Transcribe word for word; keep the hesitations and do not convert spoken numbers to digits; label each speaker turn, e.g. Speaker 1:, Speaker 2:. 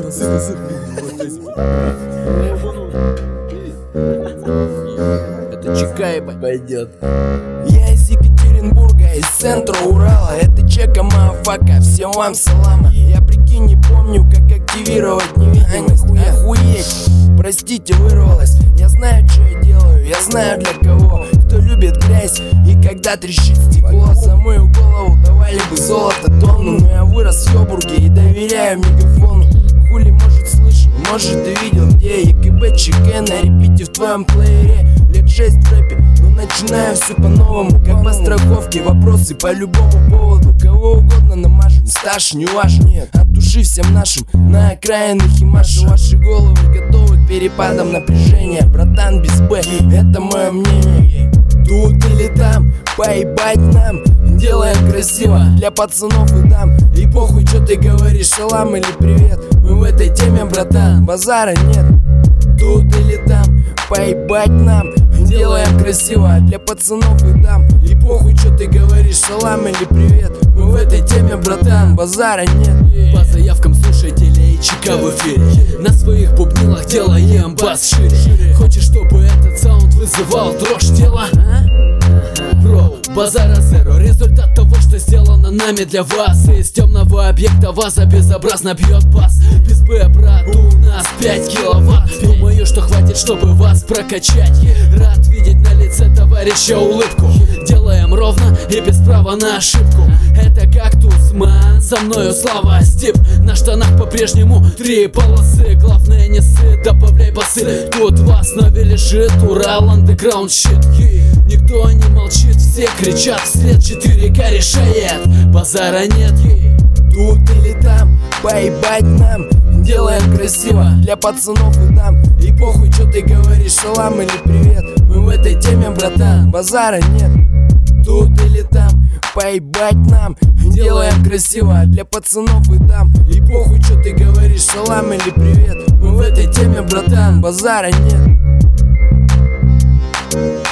Speaker 1: Это Чикайба пойдет.
Speaker 2: Я из Екатеринбурга, из центра Урала. Это Чека, мафака, всем вам салама. Я прикинь не помню, как активировать невидимость. Охуеть, простите, вырвалась. Я знаю, что я делаю, я знаю для кого. Кто любит грязь и когда трещит стекло. За мою голову давали бы золото тонну, но я вырос в Йобурге и доверяю мегафону. Хули, может, слышал, может, ты видел, где ЕКБ, ЧК на репите в твоем плеере. Лет шесть в рэпе, но начинаю все по-новому. Как по страховке, вопросы по любому поводу. Кого угодно намажем, стаж не важен. От души всем нашим, на окраинах и машем. Ваши головы готовы к перепадам напряжения. Братан, без Б, это мое мнение. Тут или там, поебать нам, делаем красиво для пацанов и дам. И похуй, что ты говоришь, салам или привет. Мы в этой теме, братан, базара нет. Тут или там, поебать нам, делаем красиво для пацанов и дам. И похуй, что ты говоришь, салам или привет. Мы в этой теме, братан, базара нет.
Speaker 1: По заявкам слушателей ЧК в эфире. На своих бубнилах делаем бас шире. Хочешь, чтобы этот саунд вызывал дрожь тела? Бро, базара зеро. Результат того, что сделано нами для вас. Из темного объекта ваза безобразно бьет бас. Без Б, брат, у нас пять киловатт. Думаю, что хватит, чтобы вас прокачать. Рад видеть на лице товарища улыбку. Делаем ровно и без права на ошибку. Это кактус, ман, со мною слава, стип. На штанах по-прежнему три полосы. Главное не сыт, добавляй басы. Тут в основе лежит Урал, андеграунд щит. Никто не молчит, все кричат вслед. четыре ка решает, базара нет.
Speaker 2: Тут или там, поебать нам, делаем красиво для пацанов и дам. И похуй, что ты говоришь, салам или привет. Мы в этой теме, братан, базара нет. Тут или там, поебать нам, делаем красиво для пацанов и дам. И похуй, что ты говоришь, салам или привет. Мы в этой теме, братан, базара нет.